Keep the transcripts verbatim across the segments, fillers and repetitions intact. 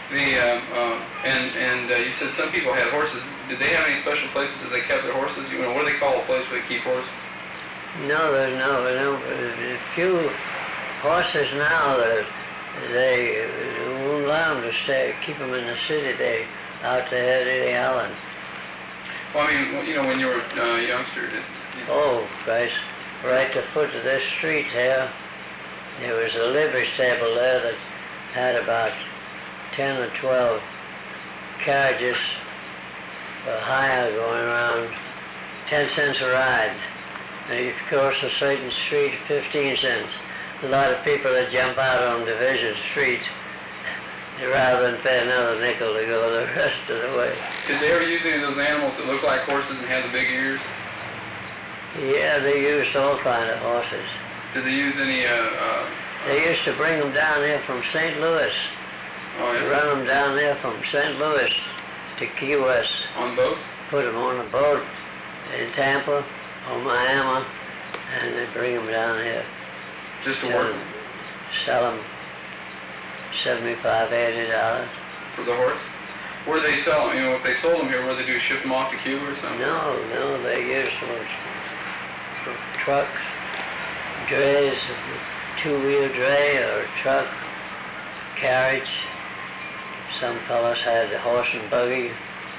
The um, uh, and and uh, you said some people had horses. Did they have any special places that they kept their horses? You know, what do they call a place where they keep horses? No, there's no, no, a few horses now that they won't allow them to stay, keep them in the city. They out there at the island. Well, I mean, you know, when you were uh, a youngster, did, did oh, Christ, right at the foot of this street here, there was a livery stable there that had about ten or twelve carriages for hire going around, ten cents a ride. And you cross a certain street, fifteen cents. A lot of people that jump out on Division Street rather than pay another nickel to go the rest of the way. Did they ever use any of those animals that look like horses and had the big ears? Yeah, they used all kind of horses. Did they use any, uh, uh... They used to bring them down here from Saint Louis. Oh, yeah. Run them down there from Saint Louis to Key West. On boats? Put them on a boat in Tampa or Miami, and they bring them down here. Just to work? Sell them seventy-five, eighty dollars. For the horse? Where do they sell them? You know, if they sold them here, what do they do? Ship them off to Cuba or something? No, no, they used them for trucks, drays, two-wheel dray or truck, carriage. Some fellows had a horse and buggy.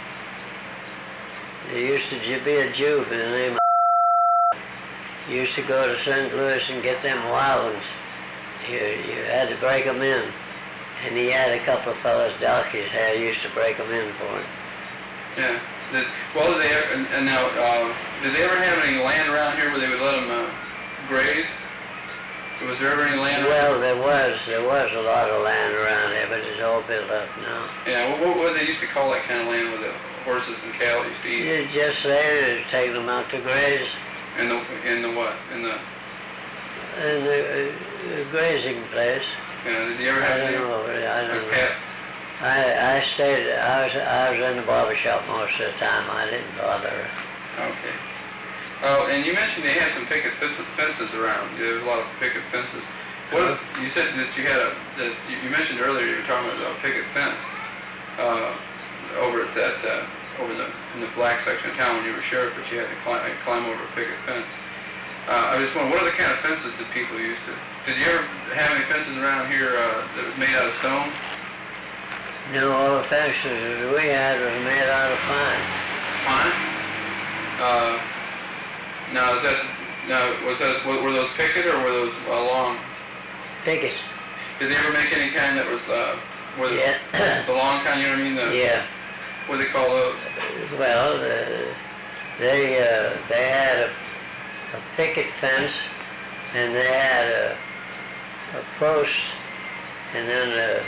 There used to be a Jew by the name of used to go to Saint Louis and get them wild ones. You, you had to break them in. And he had a couple of fellows, donkeys here, used to break them in for him. Yeah. Did, well, did they ever, and, and now, uh, did they ever have any land around here where they would let them uh, graze? Was there ever any land well, around? there was. There was a lot of land around here, but it's all built up now. Yeah, what, what they used to call that kind of land where the horses and cattle used to eat? You just there to take them out to graze. In the, in the what? In the... In the, uh, the grazing place. Yeah, did you ever have I any? don't know. I don't Like know. cat? I, I stayed, I was, I was in the barber shop most of the time. I didn't bother. Okay. Oh, and you mentioned they had some picket fences fences around. There was a lot of picket fences. What, you said that you had a, that you, you mentioned earlier you were talking about a picket fence uh, over at that, uh, over the, in the black section of town when you were sheriff, but you had to climb, climb over a picket fence. Uh, I was wondering, what other kind of fences did people use to, did you ever have any fences around here uh, that was made out of stone? No, all the fences we had was made out of pine. Pine? Uh, now, is that, now, was that, were those picket or were those uh, long? Picket. Did they ever make any kind that was, uh, were the, Yeah. the long kind, you know what I mean? The, Yeah. What do they call those? Well, uh, they, uh, they had a, a picket fence, and they had a, a post, and then uh,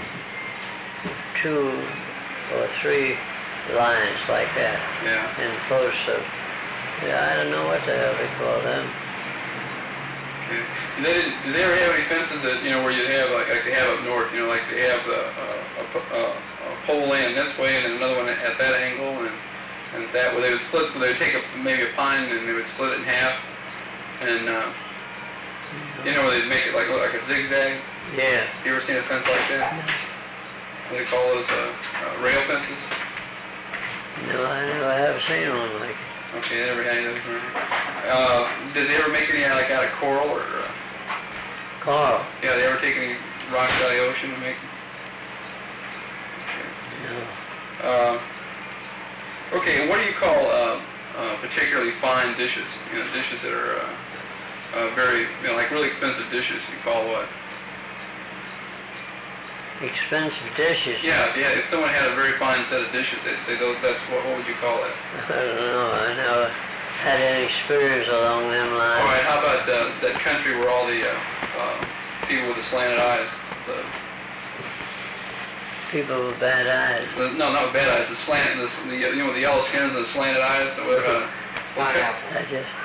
two or three lines like that. Yeah. And posts of, yeah, I don't know what the hell they call them. Okay. And they didn't, did they ever have any fences that, you know, where you have, like, like they have up north, you know, like they have a, a, a, a pole laying this way and then another one at that angle, and, and that, where they would split, where they would take a, maybe a pine and they would split it in half, and, uh, you know, where they'd make it like, look like a zigzag? Yeah. You ever seen a fence like that? What do they call those, uh, uh, rail fences? No, I never have seen one like it. Okay, they never had any of those around here. Uh, did they ever make any like out of coral or? Uh, Coral? yeah, they ever take any rocks out of the ocean and make them? No. Uh, okay, and what do you call uh, uh, particularly fine dishes? You know, dishes that are uh, uh, very, you know, like really expensive dishes. You call what? Expensive dishes? Yeah, yeah. If someone had a very fine set of dishes, they'd say, those, that's what. What would you call it? I don't know. I never had any experience along them lines. All right. How about uh, that country where all the uh, uh, people with the slanted eyes? The, People with bad eyes. the, no, not with bad eyes. The slant, the, the you know the yellow skins and the slanted eyes. The, uh, what, I just